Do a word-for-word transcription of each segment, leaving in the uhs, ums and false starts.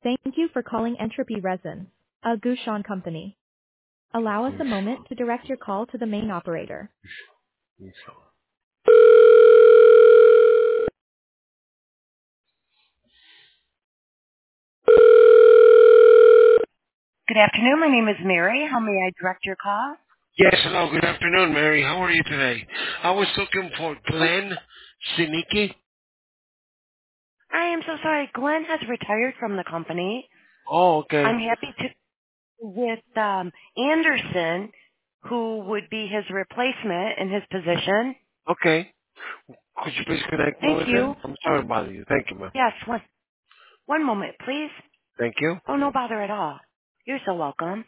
Thank you for calling Entropy Resin, a Gouchon company. Allow us a moment to direct your call to the main operator. Good afternoon. My name is Mary. How may I direct your call? Yes, hello, good afternoon, Mary. How are you today? I was looking for Glenn Sinicki. I am so sorry. Glenn has retired from the company. Oh, okay. I'm happy to with um, Anderson, who would be his replacement in his position. Okay. Could you please connect me Thank with you. him? I'm sorry to bother you. Thank you, ma'am. Yes, one one moment, please. Thank you. Oh, no bother at all. You're so welcome.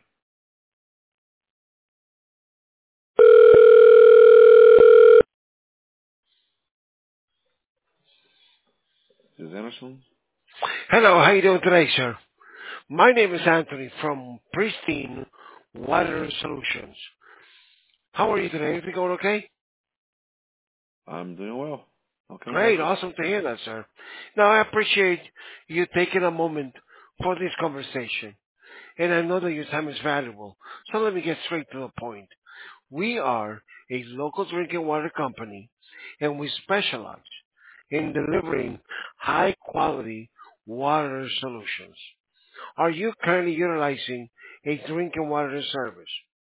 Is Anderson? Hello, how you doing today, sir? My name is Anthony from Pristine Water Solutions. How are you today? Everything going okay? I'm doing well. How can I help Great. you? Awesome to hear that, sir. Now, I appreciate you taking a moment for this conversation. And I know that your time is valuable. So let me get straight to the point. We are a local drinking water company, and we specialize in delivering high quality water solutions. Are you currently utilizing a drinking water service?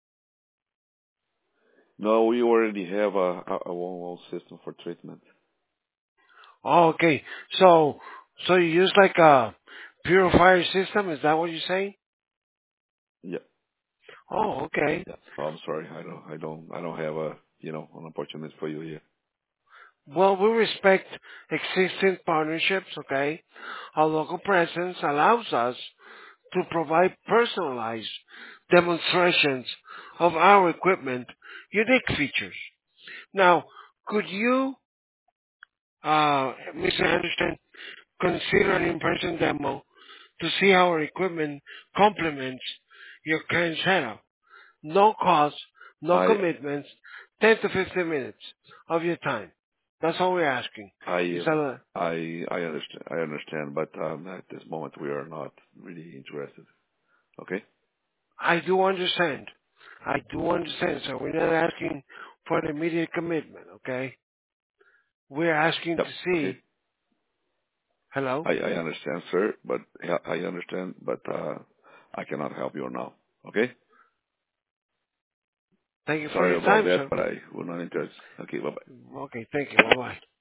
No, we already have a, a, a one-well system for treatment. Oh, okay. So, so you use like a purifier system? Is that what you're saying? Yeah, Oh, okay. yeah. Oh, I'm sorry. I don't, I don't, I don't have a, you know, an opportunity for you here. Well, we respect existing partnerships, okay? Our local presence allows us to provide personalized demonstrations of our equipment unique features. Now, could you, uh, Mister Anderson, consider an in-person demo to see how our equipment complements your current setup? No cost, no I, commitments, ten to fifteen minutes of your time. That's all we're asking. I, Is that a, I, I understand. I understand, but um, at this moment we are not really interested. Okay. I do understand. I do understand, sir. We're not asking for an immediate commitment, okay? We're asking to Yep. Okay. see. Hello? I, I understand, sir, but yeah, I understand, but uh, I cannot help you now. Okay. Thank you for Sorry your about time, that, sir. but I will not interest. Okay. Bye bye. Okay, thank you. Bye-bye.